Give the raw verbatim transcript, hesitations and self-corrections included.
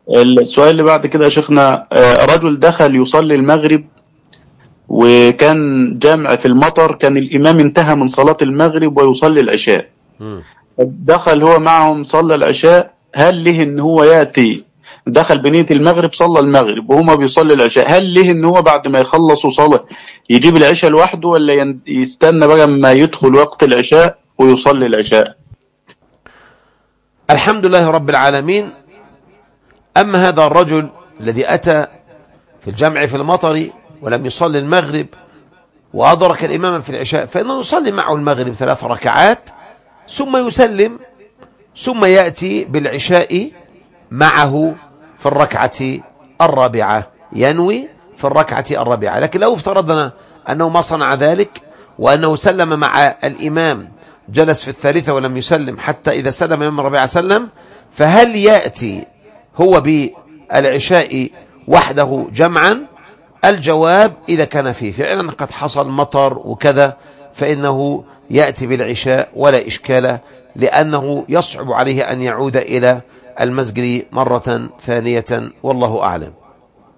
السؤال اللي بعد كده يا شيخنا، آه، رجل دخل يصلي المغرب وكان جامع في المطر، كان الإمام انتهى من صلاة المغرب ويصلي العشاء. مم. دخل هو معهم صلى العشاء، هل له ان هو يأتي؟ دخل بنية المغرب صلى المغرب وهما بيصلي العشاء، هل له ان هو بعد ما يخلصوا صلاة يجيب العشاء لوحده، ولا ين- يستنى بقى ما يدخل وقت العشاء ويصلي العشاء؟ الحمد لله رب العالمين. أما هذا الرجل الذي أتى في الجمع في المطر ولم يصلي المغرب وأدرك الإمام في العشاء، فإنه يصلي معه المغرب ثلاث ركعات ثم يسلم، ثم يأتي بالعشاء معه في الركعة الرابعة، ينوي في الركعة الرابعة. لكن لو افترضنا أنه ما صنع ذلك وأنه سلم مع الإمام، جلس في الثالثة ولم يسلم حتى إذا سلم الإمام الرابعة سلم، فهل يأتي هو بالعشاء وحده جمعا؟ الجواب إذا كان فيه فعلا قد حصل مطر وكذا فإنه يأتي بالعشاء ولا إشكال، لأنه يصعب عليه أن يعود إلى المسجد مرة ثانية، والله أعلم.